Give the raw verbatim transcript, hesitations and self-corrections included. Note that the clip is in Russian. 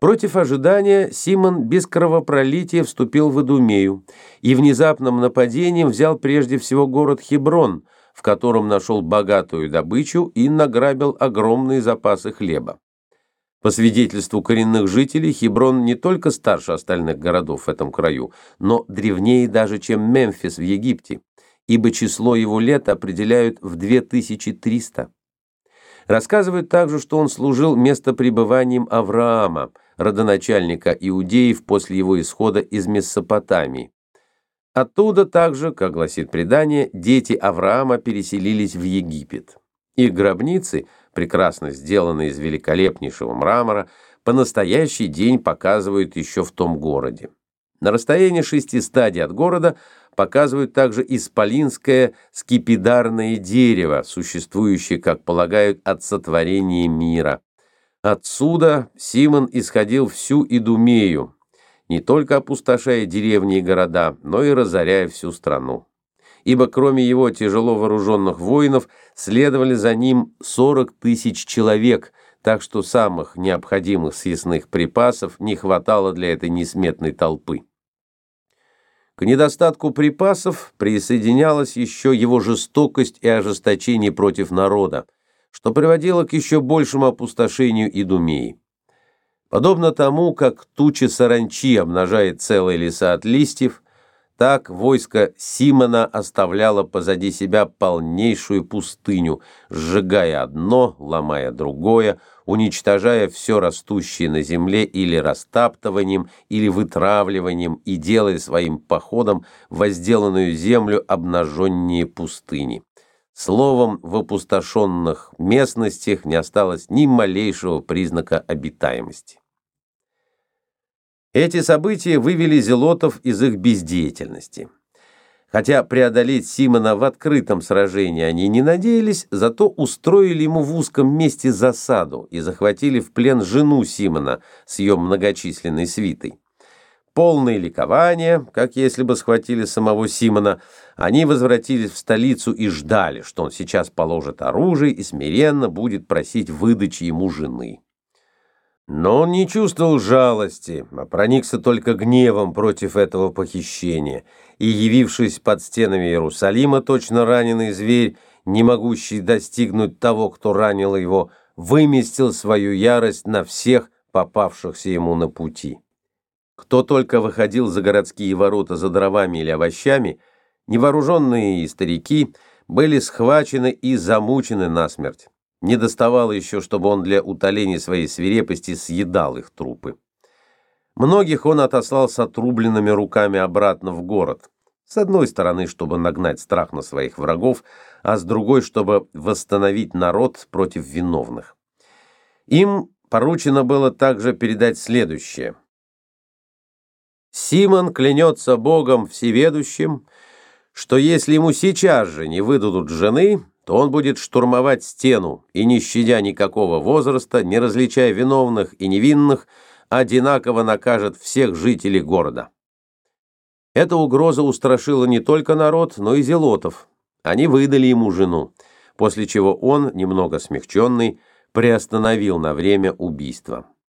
Против ожидания Симон без кровопролития вступил в Идумею и внезапным нападением взял прежде всего город Хеброн, в котором нашел богатую добычу и награбил огромные запасы хлеба. По свидетельству коренных жителей, Хеброн не только старше остальных городов в этом краю, но древнее даже, чем Мемфис в Египте, ибо число его лет определяют в две тысячи триста. Рассказывают также, что он служил местопребыванием Авраама, родоначальника иудеев после его исхода из Месопотамии. Оттуда также, как гласит предание, дети Авраама переселились в Египет. Их гробницы, прекрасно сделанные из великолепнейшего мрамора, по настоящий день показывают еще в том городе. На расстоянии шести стадий от города показывают также исполинское скипидарное дерево, существующее, как полагают, от сотворения мира. Отсюда Симон исходил всю Идумею, не только опустошая деревни и города, но и разоряя всю страну. Ибо кроме его тяжело вооруженных воинов следовали за ним сорок тысяч человек, так что самых необходимых съестных припасов не хватало для этой несметной толпы. К недостатку припасов присоединялась еще его жестокость и ожесточение против народа, что приводило к еще большему опустошению Идумеи. Подобно тому, как туча саранчи обнажает целые леса от листьев, так войско Симона оставляло позади себя полнейшую пустыню, сжигая одно, ломая другое, уничтожая все растущее на земле или растаптыванием, или вытравливанием и делая своим походом возделанную землю обнаженнее пустыни. Словом, в опустошенных местностях не осталось ни малейшего признака обитаемости. Эти события вывели зелотов из их бездеятельности. Хотя преодолеть Симона в открытом сражении они не надеялись, зато устроили ему в узком месте засаду и захватили в плен жену Симона с ее многочисленной свитой. Полное ликование, как если бы схватили самого Симона, они возвратились в столицу и ждали, что он сейчас положит оружие и смиренно будет просить выдачи ему жены. Но он не чувствовал жалости, а проникся только гневом против этого похищения, и, явившись под стенами Иерусалима, точно раненый зверь, не могущий достигнуть того, кто ранил его, выместил свою ярость на всех попавшихся ему на пути. Кто только выходил за городские ворота за дровами или овощами, невооруженные и старики были схвачены и замучены насмерть. Не доставало еще, чтобы он для утоления своей свирепости съедал их трупы. Многих он отослал с отрубленными руками обратно в город. С одной стороны, чтобы нагнать страх на своих врагов, а с другой, чтобы восстановить народ против виновных. Им поручено было также передать следующее. Симон клянется Богом Всеведущим, что если ему сейчас же не выдадут жены, то он будет штурмовать стену и, не щадя никакого возраста, не различая виновных и невинных, одинаково накажет всех жителей города. Эта угроза устрашила не только народ, но и зелотов. Они выдали ему жену, после чего он, немного смягченный, приостановил на время убийство.